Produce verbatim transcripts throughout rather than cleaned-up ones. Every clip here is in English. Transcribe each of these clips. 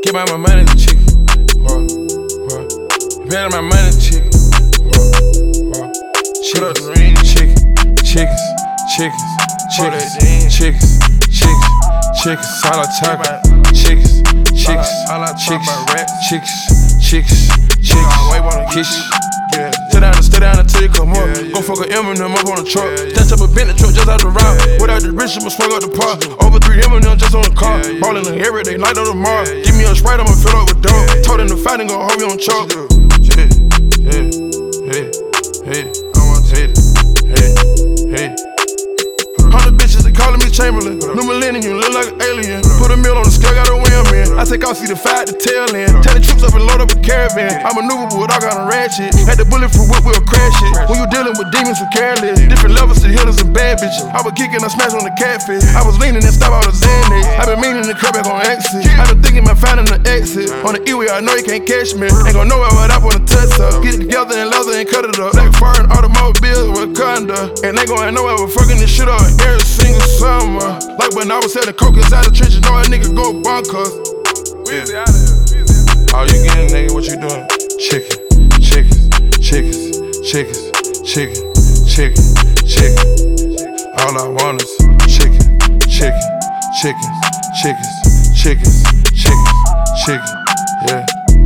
Keep out my money, chicken. Whoa, whoa. Better my money, chicken. Whoa, whoa. Chickens, chicken, chickens, chickens, chickens, chickens, chickens, chickens, all I talk about. Chickens, chickens, chickens, chickens, chickens, chickens, chickens. Stay down, stay down until you come up. Go fuck a Eminem up on the truck. Snatch up a Bentley truck just out the route. Without the rich, I'ma swing up the park. Over three Eminem just on the car. Ballin' the every day, night on the Mars. Give me a Sprite, I'ma fill up with dope. Told him to fight and gon' hold me on chalk. Hey, hey, hey, hey, I want to hate it. Hey, hey. Hundred bitches, they calling me Chamberlain. New millennium, you look like an alien. Put a meal on the scale, got a wham in. I take off, see the fight, the tail end. Tell the troops up and load up a caravan. I maneuver with all kind of ratchet. Had the bullet for whip, we'll crash it. When you dealing with demons who careless, different levels to hitters and bad bitches. I was kicking, I smashed on the catfish. I was leaning and stop out the Xanax. I been meaning to cut back on exit. I been thinking about finding the exit. On the E-way, I know you can't catch me. Ain't gon' know what I wanna touch up. Get it together and leather and cut it up. Black foreign automobiles with Conda. And they gon' know I was fucking this shit up every single summer. Like when I was selling coke inside the trenches, know a nigga go bonkers. Yeah. All you getting, nigga, what you doing? Chicken, chickens, chickens, chickens, chicken, chicken, chicken. All I want is chicken, chicken, chickens, chickens, chickens, chickens, chicken. Yeah.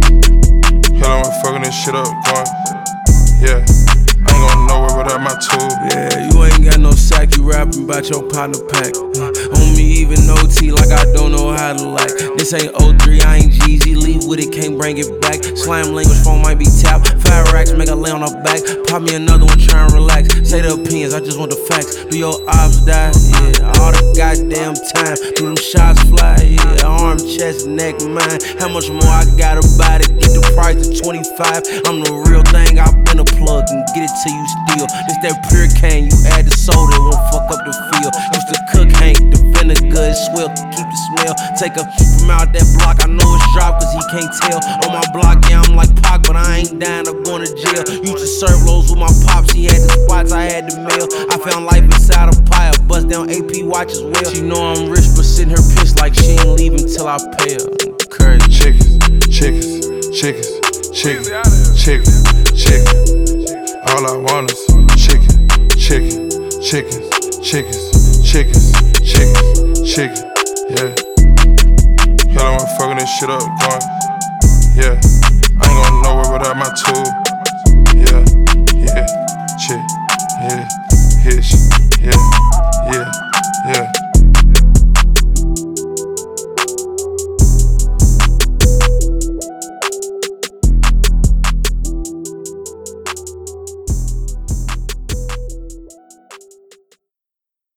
Hell, I'm fucking this shit up, going. Yeah. I ain't gonna nowhere without my tool. Yeah, you ain't got no sack, you rapping about your partner pack. Uh, on me, even O T, like I don't know how to like. This ain't O three, I ain't Jeezy. Leave with it, can't bring it back. Slam language, phone might be tapped. Five racks, make her lay on her back. Pop me another one, try and relax. Say the opinions, I just want the facts. Do your ops die? Yeah, all the goddamn time. Do them shots fly? Yeah, arm, chest, neck, mine. How much more I gotta buy to get the price to twenty-five? I'm the real thing, I've been a plug and get it till you steal. This that pure cane, you add the soda, it won't fuck up the feel. Used to cook Hank, the vinegar is swell, keep the smell. Take her from out that block, I know it's drop cause he can't tell. On my block, yeah, I'm like Pac, but I ain't dying up going to jail. Used to serve lows with my pops, he had the spots, I had the mail. I found life inside a pile, bust down A P watch as well. She know I'm rich, but sitting her pissed like she ain't leaving till I pay her. Crazy. Chickens, chickens, chickens, chickens, chickens, chickens. All I want is chicken, chicken, chickens, chickens, chickens, chickens, chicken. Yeah. Hell, I'm fucking this shit up, going. Yeah. I ain't gonna nowhere without my tool.